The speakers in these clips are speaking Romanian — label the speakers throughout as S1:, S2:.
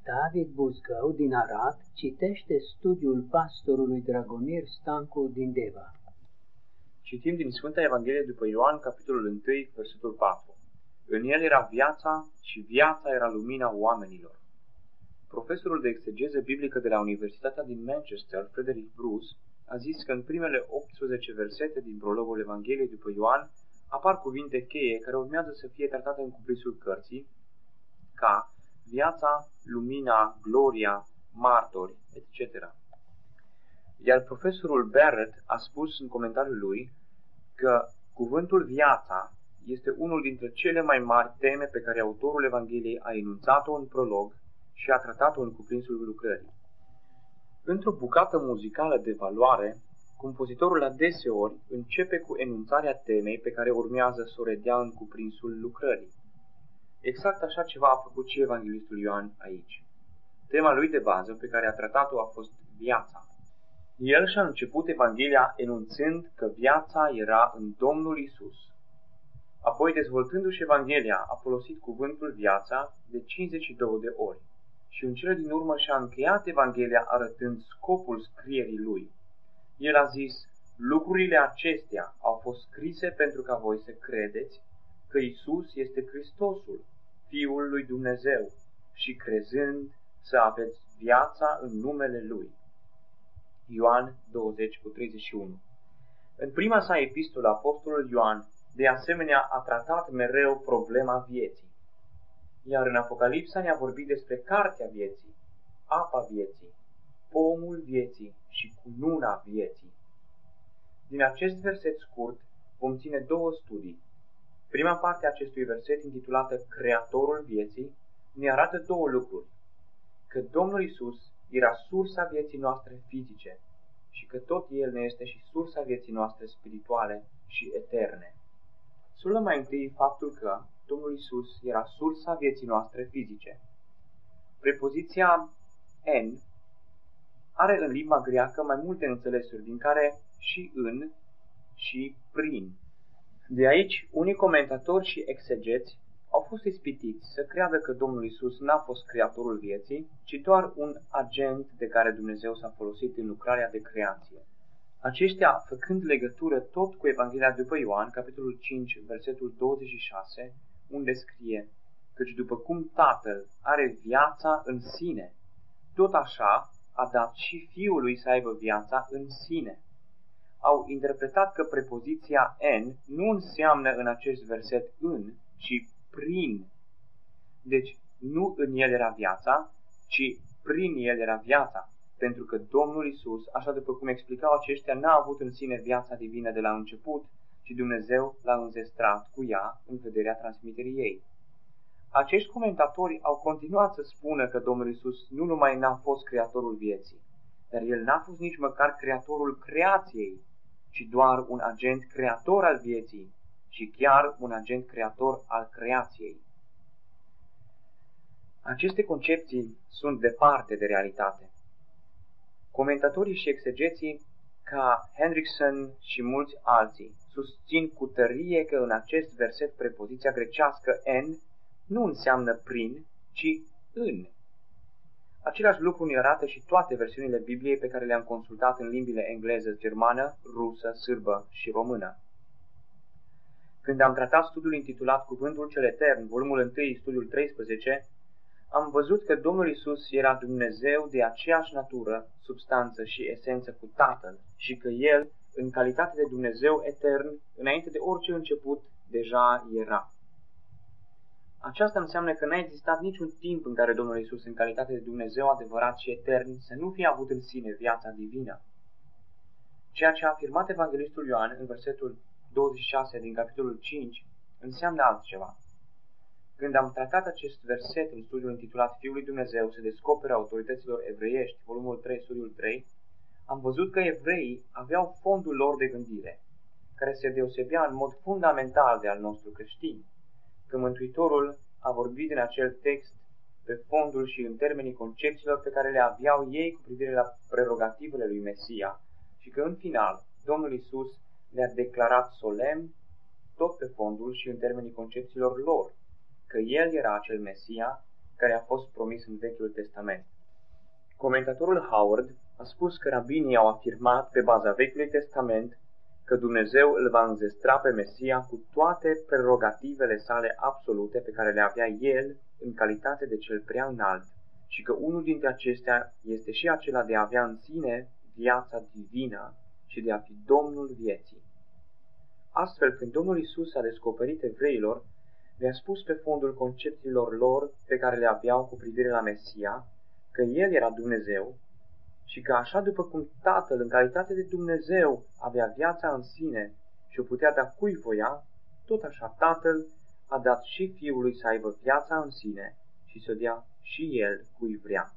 S1: David Buzgău din Arad citește studiul pastorului Dragomir Stancu din Deva.
S2: Citim din Sfânta Evanghelie după Ioan, capitolul 1, versetul 4. În el era viața și viața era lumina oamenilor. Profesorul de exegeză biblică de la Universitatea din Manchester, Frederick Bruce, a zis că în primele 18 versete din prologul Evangheliei după Ioan apar cuvinte cheie care urmează să fie tratate în cuprinsul cărții, ca viața, lumina, gloria, martori, etc. Iar profesorul Barrett a spus în comentariul lui că cuvântul viața este unul dintre cele mai mari teme pe care autorul Evangheliei a enunțat-o în prolog și a tratat-o în cuprinsul lucrării. Într-o bucată muzicală de valoare, compozitorul adeseori începe cu enunțarea temei pe care urmează să o redea în cuprinsul lucrării. Exact așa ceva a făcut și evanghelistul Ioan aici. Tema lui de bază pe care a tratat-o a fost viața. El și-a început Evanghelia enunțând că viața era în Domnul Isus. Apoi, dezvoltându-și Evanghelia, a folosit cuvântul viața de 52 de ori și în cele din urmă și-a încheiat Evanghelia arătând scopul scrierii lui. El a zis, lucrurile acestea au fost scrise pentru ca voi să credeți că Isus este Hristosul, Fiul lui Dumnezeu, și crezând să aveți viața în numele Lui. Ioan 20:31. În prima sa epistolă, apostolul Ioan, de asemenea, a tratat mereu problema vieții. Iar în Apocalipsa ne-a vorbit despre cartea vieții, apa vieții, pomul vieții și cununa vieții. Din acest verset scurt vom ține două studii. Prima parte a acestui verset, intitulată Creatorul vieții, ne arată două lucruri. Că Domnul Isus era sursa vieții noastre fizice și că tot El ne este și sursa vieții noastre spirituale și eterne. Să luăm mai întâi faptul că Domnul Isus era sursa vieții noastre fizice. Prepoziția en are în limba greacă mai multe înțelesuri, din care și în și prin. De aici, unii comentatori și exegeți au fost ispitiți să creadă că Domnul Isus n-a fost creatorul vieții, ci doar un agent de care Dumnezeu s-a folosit în lucrarea de creație. Aceștia, făcând legătură tot cu Evanghelia după Ioan, capitolul 5, versetul 26, unde scrie, căci după cum Tatăl are viața în sine, tot așa a dat și Fiului să aibă viața în sine. Au interpretat că prepoziția en nu înseamnă în acest verset în, ci prin. Deci nu în el era viața, ci prin el era viața, pentru că Domnul Isus, așa după cum explicau aceștia, n-a avut în sine viața divină de la început, ci Dumnezeu l-a înzestrat cu ea în vederea transmiterii ei. Acești comentatori au continuat să spună că Domnul Isus nu numai n-a fost creatorul vieții, dar El n-a fost nici măcar creatorul creației, ci doar un agent creator al vieții și chiar un agent creator al creației. Aceste concepții sunt departe de realitate. Comentatorii și exegeții, ca Hendrickson și mulți alții, susțin cu tărie că în acest verset prepoziția grecească en nu înseamnă prin, ci în. Același lucru ne arată și toate versiunile Bibliei pe care le-am consultat în limbile engleză, germană, rusă, sârbă și română. Când am tratat studiul intitulat Cuvântul cel Etern, volumul 1, studiul 13, am văzut că Domnul Isus era Dumnezeu de aceeași natură, substanță și esență cu Tatăl și că El, în calitate de Dumnezeu etern, înainte de orice început, deja era. Aceasta înseamnă că n-a existat niciun timp în care Domnul Isus, în calitate de Dumnezeu adevărat și etern, să nu fie avut în sine viața divină. Ceea ce a afirmat evanghelistul Ioan în versetul 26 din capitolul 5 înseamnă altceva. Când am tratat acest verset în studiul intitulat Fiul lui Dumnezeu se descoperă autorităților evreiești, volumul 3, studiul 3, am văzut că evreii aveau fondul lor de gândire, care se deosebea în mod fundamental de al nostru creștin, că Mântuitorul a vorbit în acel text pe fondul și în termenii concepțiilor pe care le aveau ei cu privire la prerogativele lui Mesia și că în final Domnul Isus le-a declarat solemn tot pe fondul și în termenii concepțiilor lor, că El era acel Mesia care a fost promis în Vechiul Testament. Comentatorul Howard a spus că rabinii au afirmat pe baza Vechiului Testament că Dumnezeu îl va înzestra pe Mesia cu toate prerogativele sale absolute pe care le avea El în calitate de cel prea înalt și că unul dintre acestea este și acela de a avea în sine viața divină și de a fi Domnul vieții. Astfel, când Domnul Iisus a descoperit evreilor, le-a spus pe fondul concepțiilor lor pe care le aveau cu privire la Mesia, că El era Dumnezeu și că așa după cum Tatăl, în calitate de Dumnezeu, avea viața în sine și o putea da cui voia, tot așa Tatăl a dat și Fiului să aibă viața în sine și să o dea și El cui vrea.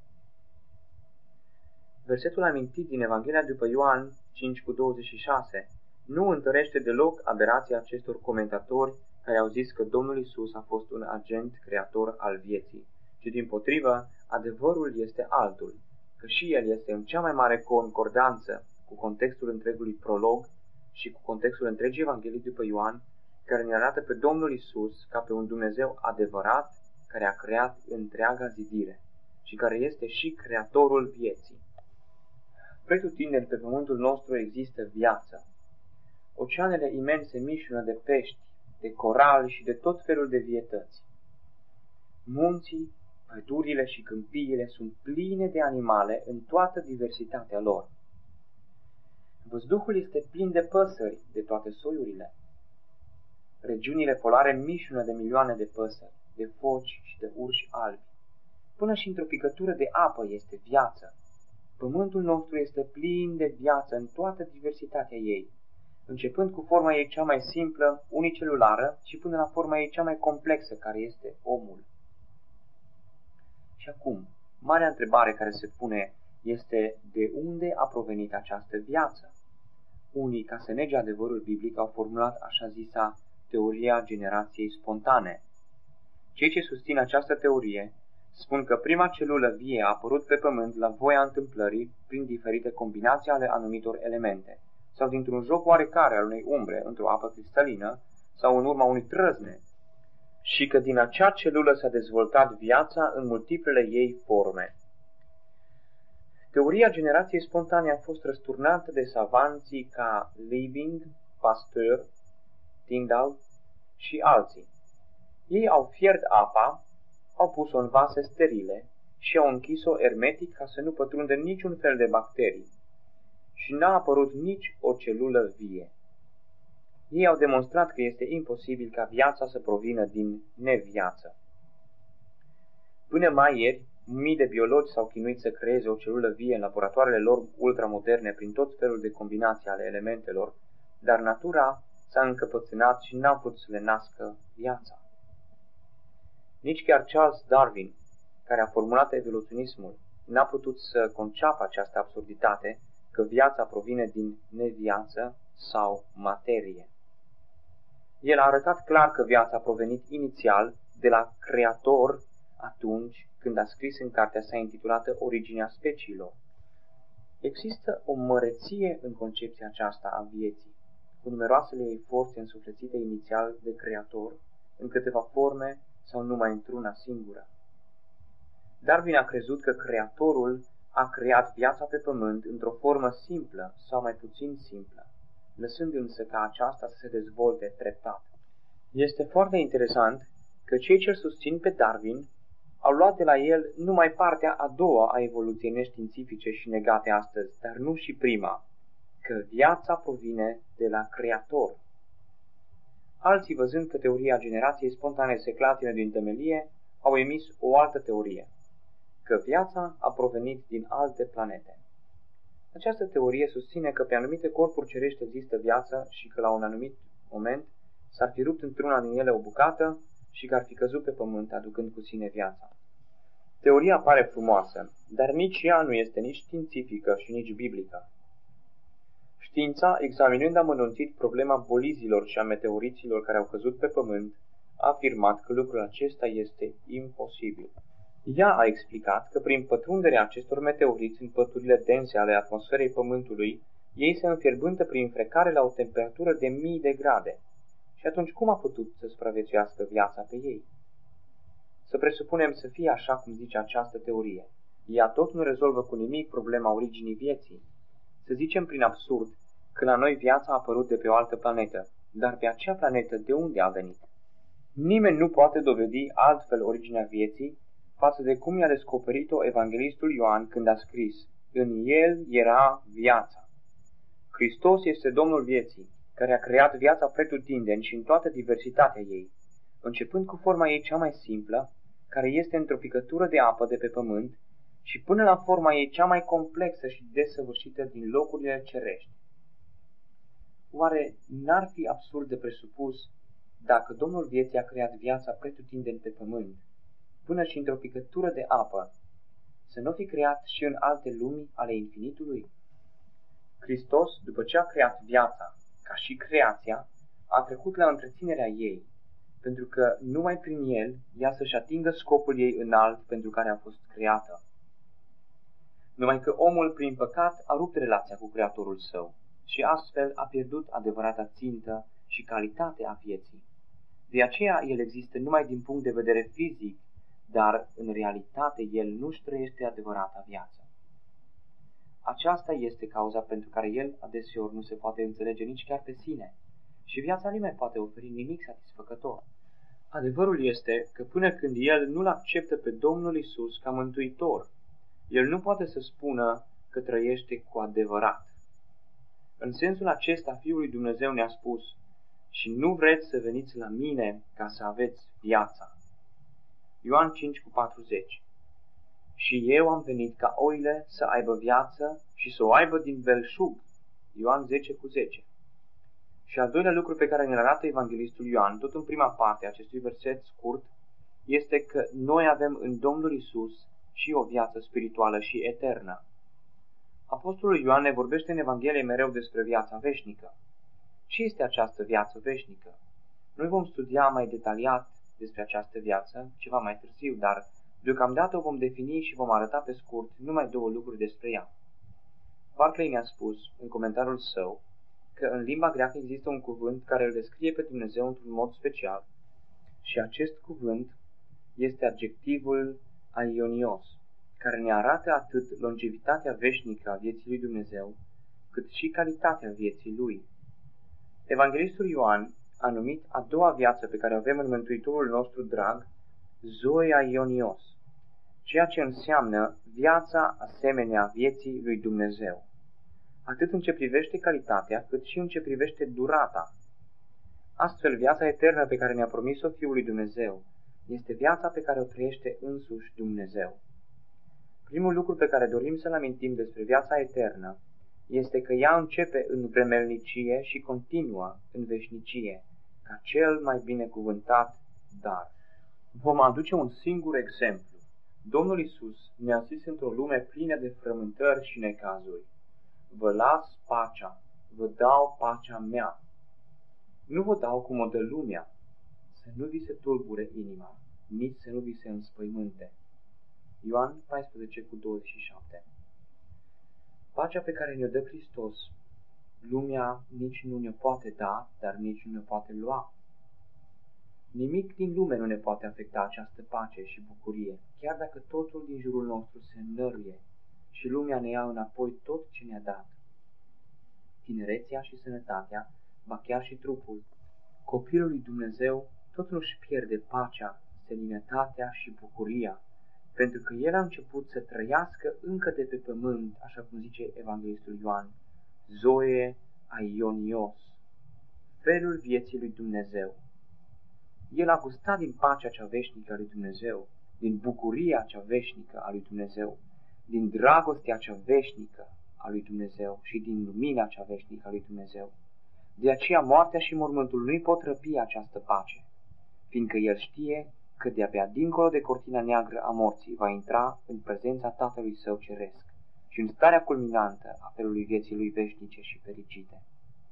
S2: Versetul amintit din Evanghelia după Ioan 5:26 nu întărește deloc aberația acestor comentatori care au zis că Domnul Iisus a fost un agent creator al vieții, ci dimpotrivă, adevărul este altul, că și el este în cea mai mare concordanță cu contextul întregului prolog și cu contextul întregii Evanghelii după Ioan, care ne arată pe Domnul Iisus ca pe un Dumnezeu adevărat care a creat întreaga zidire și care este și creatorul vieții. Pretutindeni pe pământul nostru există viață. Oceanele imense mișună de pești, de corali și de tot felul de vietăți. Munții, pădurile și câmpiile sunt pline de animale în toată diversitatea lor. Văzduhul este plin de păsări de toate soiurile. Regiunile polare mișună de milioane de păsări, de foci și de urși albi. Până și într-o picătură de apă este viață. Pământul nostru este plin de viață în toată diversitatea ei, începând cu forma ei cea mai simplă, unicelulară, și până la forma ei cea mai complexă, care este omul. Și acum, marea întrebare care se pune este: de unde a provenit această viață? Unii, ca să nege adevărul biblic, au formulat așa zisa teoria generației spontane. Cei ce susțin această teorie spun că prima celulă vie a apărut pe pământ la voia întâmplării prin diferite combinații ale anumitor elemente, sau dintr-un joc oarecare al unei umbre într-o apă cristalină, sau în urma unui trăzne, și că din acea celulă s-a dezvoltat viața în multiplele ei forme. Teoria generației spontane a fost răsturnată de savanții ca Liebig, Pasteur, Tyndall și alții. Ei au fiert apa, au pus-o în vase sterile și au închis-o ermetic ca să nu pătrundă niciun fel de bacterii și n-a apărut nici o celulă vie. Ei au demonstrat că este imposibil ca viața să provină din neviață. Până mai ieri, mii de biologi s-au chinuit să creeze o celulă vie în laboratoarele lor ultramoderne prin tot felul de combinații ale elementelor, dar natura s-a încăpățânat și n-a putut să le nască viața. Nici chiar Charles Darwin, care a formulat evoluționismul, n-a putut să conceapă această absurditate că viața provine din neviață sau materie. El a arătat clar că viața a provenit inițial de la Creator atunci când a scris în cartea sa intitulată Originea speciilor. Există o măreție în concepția aceasta a vieții, cu numeroasele ei forțe însuflețite inițial de Creator, în câteva forme sau numai într-una singură. Darwin a crezut că Creatorul a creat viața pe pământ într-o formă simplă sau mai puțin simplă, lăsând însă ca aceasta să se dezvolte treptat. Este foarte interesant că cei ce-l susțin pe Darwin au luat de la el numai partea a doua a evoluției neștiințifice și negate astăzi, dar nu și prima, că viața provine de la Creator. Alții, văzând că teoria generației spontane se clatină din temelie, au emis o altă teorie, că viața a provenit din alte planete. Această teorie susține că pe anumite corpuri cerești există viață și că la un anumit moment s-ar fi rupt într-una din ele o bucată și că ar fi căzut pe pământ, aducând cu sine viața. Teoria pare frumoasă, dar nici ea nu este nici științifică și nici biblică. Știința, examinând amănunțit problema bolizilor și a meteoriților care au căzut pe pământ, a afirmat că lucrul acesta este imposibil. Ea a explicat că prin pătrunderea acestor meteoriți în păturile dense ale atmosferei Pământului, ei se înfierbântă prin frecare la o temperatură de 1000 de grade. Și atunci cum a putut să supraviețuiască viața pe ei? Să presupunem să fie așa cum zice această teorie. Ea tot nu rezolvă cu nimic problema originii vieții. Să zicem prin absurd că la noi viața a apărut de pe o altă planetă, dar pe acea planetă de unde a venit? Nimeni nu poate dovedi altfel originea vieții față de cum i-a descoperit-o evanghelistul Ioan când a scris: în el era viața. Hristos este Domnul vieții, care a creat viața pretutindeni și în toată diversitatea ei, începând cu forma ei cea mai simplă, care este într-o picătură de apă de pe pământ, și până la forma ei cea mai complexă și desăvârșită din locurile cerești. Oare n-ar fi absurd de presupus, dacă Domnul vieții a creat viața pretutindeni pe pământ, până și într-o picătură de apă, să nu fi creat și în alte lumi ale infinitului? Hristos, după ce a creat viața, ca și creația, a trecut la întreținerea ei, pentru că numai prin el ea să-și atingă scopul ei înalt pentru care a fost creată. Numai că omul, prin păcat, a rupt relația cu Creatorul său și astfel a pierdut adevărata țintă și calitate a vieții. De aceea el există numai din punct de vedere fizic, dar în realitate el nu-și trăiește adevărata viață. Aceasta este cauza pentru care el adeseori nu se poate înțelege nici chiar pe sine și viața nu mai poate oferi nimic satisfăcător. Adevărul este că până când el nu-L acceptă pe Domnul Isus ca mântuitor, el nu poate să spună că trăiește cu adevărat. În sensul acesta, Fiul lui Dumnezeu ne-a spus: și nu vreți să veniți la mine ca să aveți viața. Ioan 5:40. Și eu am venit ca oile să aibă viață și să o aibă din belșug. Ioan 10:10. Și al doilea lucru pe care ne arată evanghelistul Ioan, tot în prima parte a acestui verset scurt, este că noi avem în Domnul Isus și o viață spirituală și eternă. Apostolul Ioan ne vorbește în Evanghelie mereu despre viața veșnică. Ce este această viață veșnică? Noi vom studia mai detaliat despre această viață ceva mai târziu, dar deocamdată o vom defini și vom arăta pe scurt numai două lucruri despre ea. Barclay ne-a spus, în comentariul său, că în limba greacă există un cuvânt care îl descrie pe Dumnezeu într-un mod special și acest cuvânt este adjectivul aionios, care ne arată atât longevitatea veșnică a vieții lui Dumnezeu, cât și calitatea vieții lui. Evanghelistul Ioan a numit a doua viață pe care o avem în Mântuitorul nostru drag, zoe aionios, ceea ce înseamnă viața asemenea vieții lui Dumnezeu, atât în ce privește calitatea, cât și în ce privește durata. Astfel, viața eternă pe care ne-a promis-o Fiul lui Dumnezeu este viața pe care o trăiește însuși Dumnezeu. Primul lucru pe care dorim să-l amintim despre viața eternă este că ea începe în vremelnicie și continuă în veșnicie, ca cel mai binecuvântat dar. Vom aduce un singur exemplu. Domnul Isus ne-a zis într-o lume plină de frământări și necazuri: vă las pacea, vă dau pacea mea. Nu vă dau cum o dă lumea, să nu vi se tulbure inima, nici să nu vi se înspăimânte. Ioan 14:27. Pacea pe care ne-o dă Hristos, lumea nici nu ne poate da, dar nici nu ne poate lua. Nimic din lume nu ne poate afecta această pace și bucurie, chiar dacă totul din jurul nostru se înnăruie și lumea ne ia înapoi tot ce ne-a dat. Tinerețea și sănătatea, ba chiar și trupul. Copilul lui Dumnezeu tot nu-și pierde pacea, seninătatea și bucuria, pentru că el a început să trăiască încă de pe pământ, așa cum zice evanghelistul Ioan, zoe aionios, felul vieții lui Dumnezeu. El a gustat din pacea cea veșnică a lui Dumnezeu, din bucuria cea veșnică a lui Dumnezeu, din dragostea cea veșnică a lui Dumnezeu și din lumina cea veșnică a lui Dumnezeu. De aceea moartea și mormântul nu-i pot răpi această pace, fiindcă el știe că de-abia dincolo de cortina neagră a morții va intra în prezența Tatălui Său Ceresc și în starea culminantă a felului vieții lui veșnice și fericite.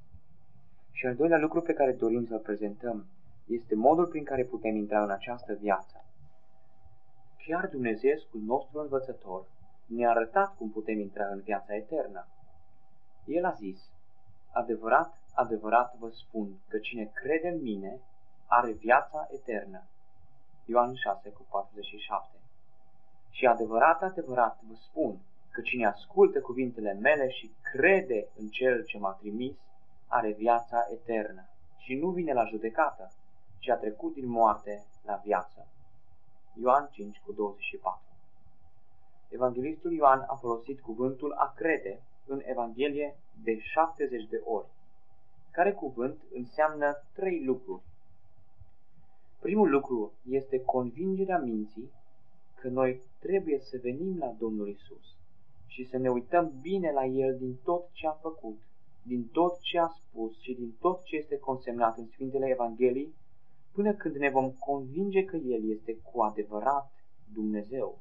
S2: Și al doilea lucru pe care dorim să-l prezentăm este modul prin care putem intra în această viață. Chiar Dumnezeescul nostru învățător ne-a arătat cum putem intra în viața eternă. El a zis: adevărat, adevărat vă spun că cine crede în mine are viața eternă. Ioan 6:47. Și adevărat, adevărat vă spun că cine ascultă cuvintele mele și crede în Cel ce m-a trimis, are viața eternă și nu vine la judecată, ci a trecut din moarte la viață. Ioan 5:24. Evanghelistul Ioan a folosit cuvântul a crede în Evanghelie de 70 de ori, care cuvânt înseamnă 3 lucruri. Primul lucru este convingerea minții că noi trebuie să venim la Domnul Isus și să ne uităm bine la El din tot ce a făcut, din tot ce a spus și din tot ce este consemnat în Sfintele Evanghelii, până când ne vom convinge că El este cu adevărat Dumnezeu.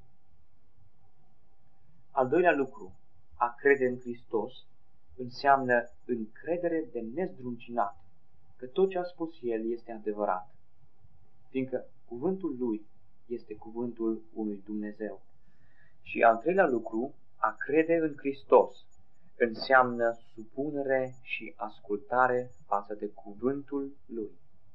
S2: Al doilea lucru, a crede în Hristos, înseamnă încredere de nezdruncinat, că tot ce a spus El este adevărat, fiindcă cuvântul Lui este cuvântul unui Dumnezeu. Și al treilea lucru, a crede în Hristos, înseamnă supunere și ascultare față de cuvântul Lui.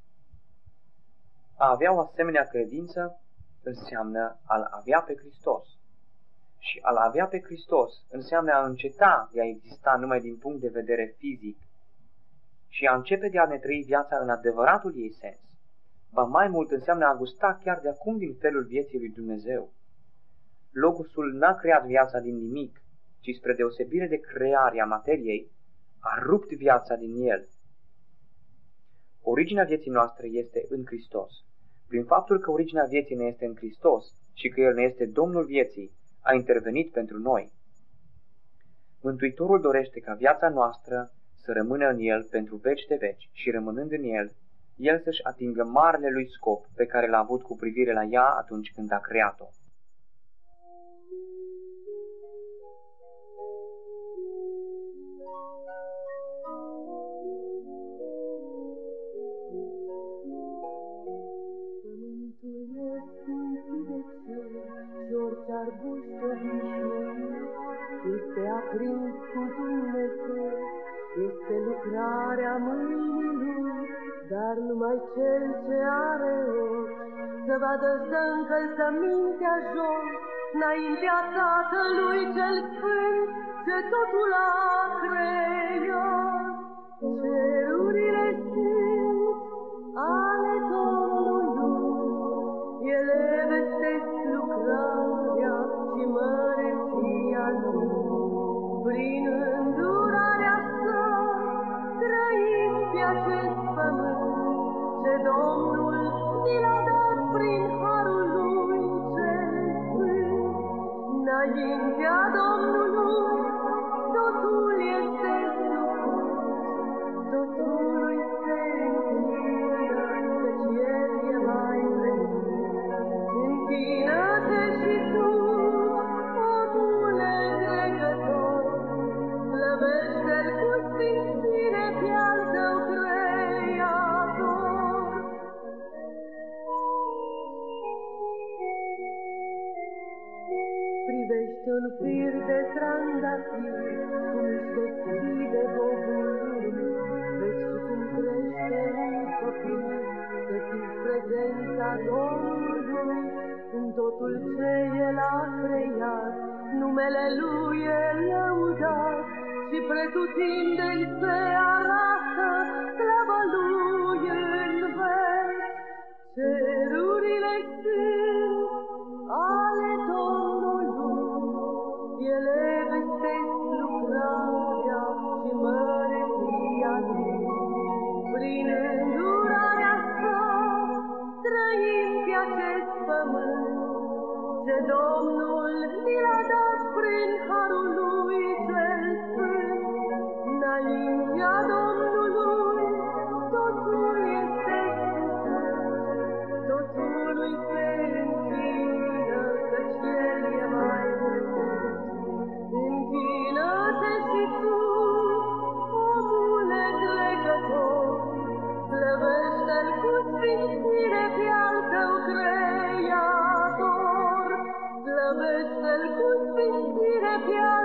S2: A avea o asemenea credință înseamnă a-L avea pe Hristos. Și a-L avea pe Hristos înseamnă a înceta de a exista numai din punct de vedere fizic și a începe de a ne trăi viața în adevăratul ei sens. Ba mai mult înseamnă a gusta chiar de acum din felul vieții lui Dumnezeu. Logosul n-a creat viața din nimic, ci spre deosebire de crearea materiei, a rupt viața din el. Originea vieții noastre este în Hristos. Prin faptul că originea vieții ne este în Hristos și că El ne este Domnul vieții, a intervenit pentru noi. Mântuitorul dorește ca viața noastră să rămână în El pentru veci de veci și rămânând în El, El să-și atingă marele Lui scop pe care l-a avut cu privire la ea atunci când a creat-o.
S3: Este aprins cu Dumnezeu, este lucrarea mâinii, dar numai cel ce are ochi să vadă să încălțămintea jos, înaintea Tatălui cel Sfânt, ce totul a creat. Cerurile sunt ale Domnului, ele vestesc lucrarea și măreția Lui. Prin îndurarea Sa trăim pe acest pământ, ce Domnul ni l-a dat prin harul Lui cel Sfânt. Înaintea Domnului totul este supus, totul se închină, căci El e mai presus. Închină-te și tu, omule trecător, slăvește-L cu sfințire pe-al tău Creator. Privește un fir de trandafir, cum își deschide bobul, vezi și cum crește un copil, să simți prezența Domnului în totul ce El a creat. Numele Lui e lăudat și pretutindeni se arată slava Lui în veci. Cerurile sunt ale Domnului, ele vestesc lucrarea și măreția Lui. Prin îndurarea Sa trăim pe acest pământ, ce Domnul ni l-a dat prin harul Lui cel Sfânt. Înaintea Domnului totul este supus, totul îi se închină, căci El e mai presus. Închină-te și tu, omule trecător, slăvește-L cu sfințire pe-al tău Creator. Slăvește-L cu sfințire pe-al